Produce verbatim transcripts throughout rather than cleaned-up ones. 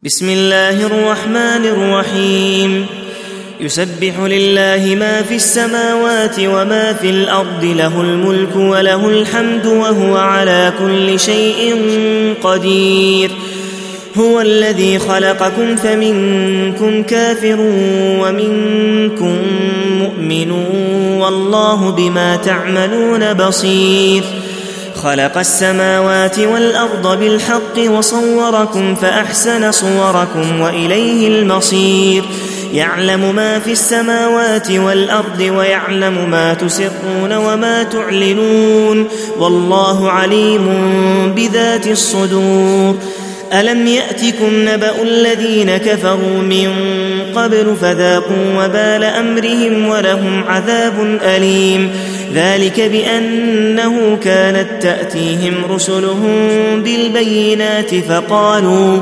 بسم الله الرحمن الرحيم يسبح لله ما في السماوات وما في الأرض له الملك وله الحمد وهو على كل شيء قدير هو الذي خلقكم فمنكم كافر ومنكم مؤمن والله بما تعملون بصير خلق السماوات والأرض بالحق وصوركم فأحسن صوركم وإليه المصير يعلم ما في السماوات والأرض ويعلم ما تسرون وما تعلنون والله عليم بذات الصدور ألم يأتكم نبأ الذين كفروا من قبل فذاقوا وبال أمرهم ولهم عذاب أليم ذلك بأنه كانت تأتيهم رسلهم بالبينات فقالوا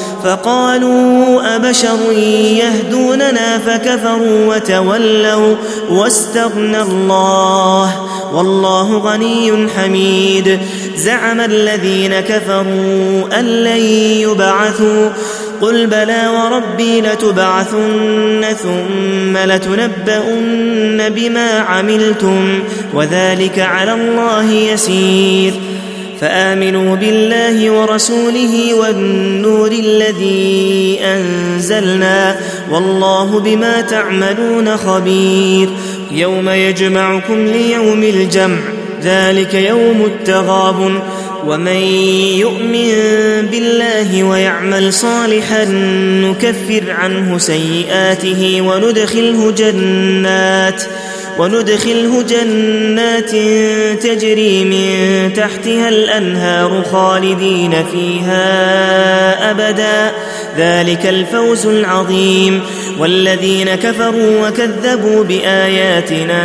فقالوا أبشر يهدوننا فكفروا وتولوا واستغنى الله والله غني حميد زعم الذين كفروا أن لن يبعثوا قل بلى وربي لتبعثن ثم لتنبؤن بما عملتم وذلك على الله يسير فآمنوا بالله ورسوله والنور الذي أنزلنا والله بما تعملون خبير يوم يجمعكم ليوم الجمع ذلك يوم التغابن ومن يؤمن بالله ويعمل صالحا نكفر عنه سيئاته وندخله جنات وندخله جنات تجري من تحتها الأنهار خالدين فيها أبدا ذلك الفوز العظيم والذين كفروا وكذبوا بآياتنا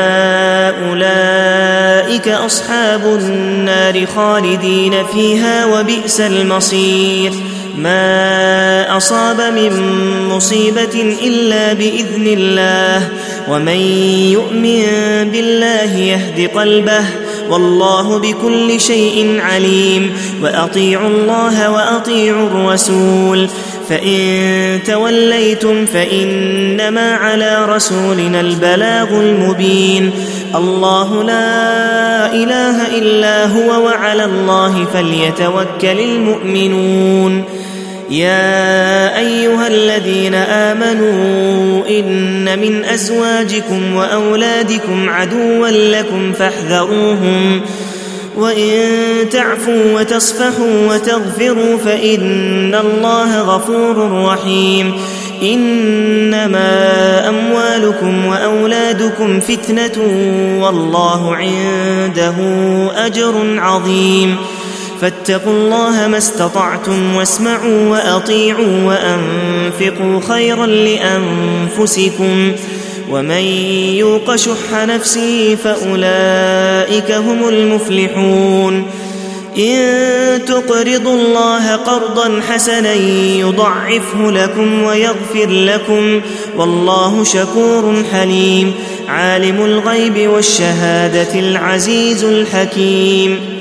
أولئك أصحاب النار خالدين فيها وبئس المصير ما أصاب من مصيبة إلا بإذن الله ومن يؤمن بالله يهد قلبه والله بكل شيء عليم وأطيعوا الله وأطيعوا الرسول فإن توليتم فإنما على رسولنا البلاغ المبين الله لا إله إلا هو وعلى الله فليتوكل المؤمنون يا أيها الذين آمنوا إن من أزواجكم وأولادكم عدوا لكم فاحذروهم وإن تعفوا وتصفحوا وتغفروا فإن الله غفور رحيم إنما أموالكم وأولادكم فتنة والله عنده أجر عظيم فاتقوا الله ما استطعتم واسمعوا وأطيعوا وأنفقوا خيرا لأنفسكم ومن يوق شح نفسه فأولئك هم المفلحون إن تقرضوا الله قرضا حسنا يضعفه لكم ويغفر لكم والله شكور حليم عالم الغيب والشهادة العزيز الحكيم